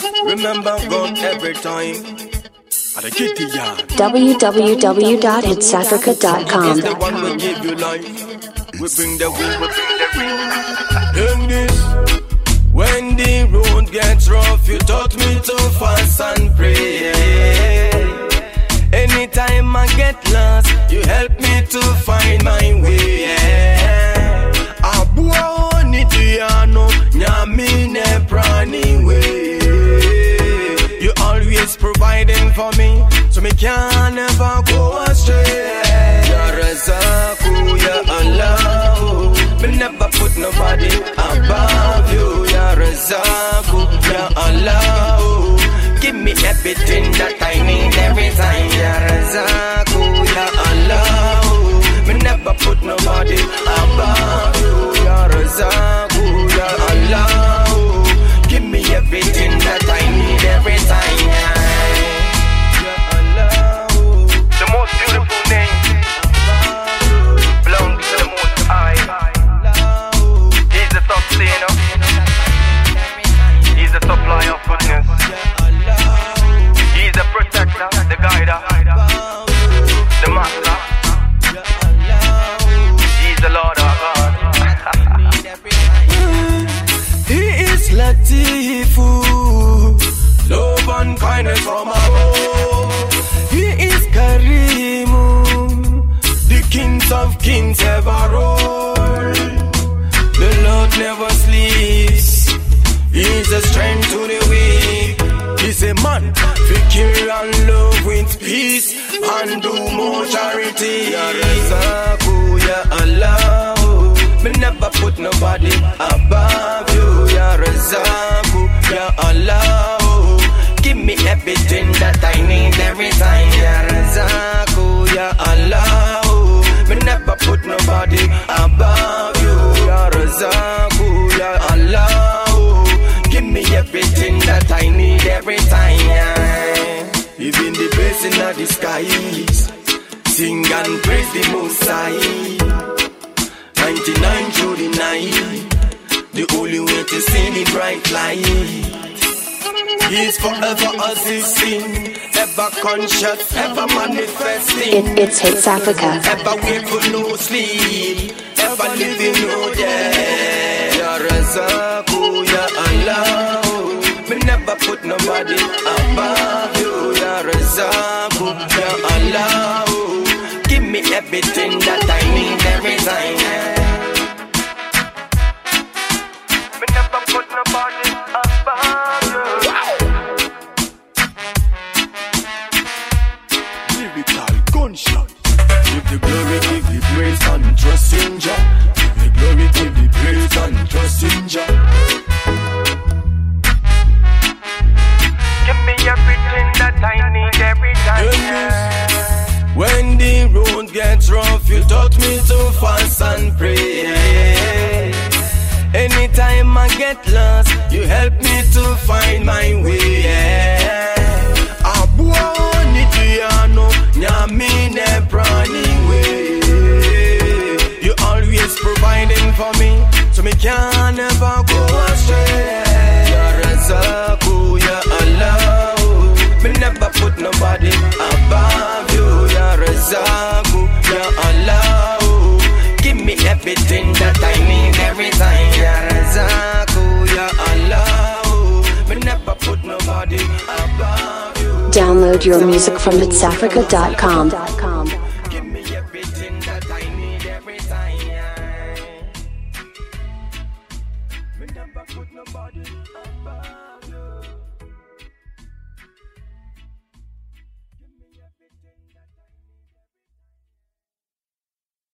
Remember God every time. www.hitsafrica.com. He's the one who give you life. We bring the wind, we bring the rain. Hear this. When the road gets rough, you taught me to fast and pray. Anytime I get lost, you help me to find my way. Abuo ni diano, nyamine prani way. You always providing for me, so me can never go astray. Ya Razaku, Ya Allah, me never put nobody above you. Ya Razaku, Ya Allah, give me everything that I need every time. Ya Razaku, Ya Allah, me never put nobody above you. Ya Razaku, Ya Allah, give me everything that I need every time. Ya Allah, the most beautiful name belongs to the Most High. He's the sustainer. He's the supplier of goodness. He's the protector, the guider, the master. He's the Lord of God. He is Latifu, love and kindness from above. He is Karimu, the kings of kings ever roll. The Lord never sleeps. He's the strength to the weak. He's a man, figure and love with peace and do more charity. Ya Razaku, Ya Allah, me never put nobody above you. Ya Razaku, Ya Allah, give me everything that I need every time. Ya Razaku, Ya Allah, me never put nobody above you. Ya Razaku, Ya Allah, give me everything that I need every time. Even the birds in the skies sing and praise the Most High. 99 through the night, the only way to see the bright light. He's forever assisting, ever conscious, ever manifesting. It's Hits Africa. Ever wakeful, no sleep, ever living, no death. Ya Razaku, Ya Allah, me never put nobody above you. Ya Razaku, Ya Allah, give me everything that I need every time. Me never put nobody above you. Lyrical gunshot. Give the glory, give the praise and trust in Jah. Give the glory, give the praise and trust in Jah. Give me everything that I need every time. When the road gets rough, you taught me to fast and pray. Anytime I get lost, you help me to find my way. Abuo ni diano, nyamine prani way. You always providing for me, so me can never go astray. Ya Razaku, Ya Allah, me never put nobody above you. Ya Razaku, Ya Allah, give me everything that I need every time. Ya Razaku, Ya Allah, me never put nobody above you. Download your music from hitsafrica.com.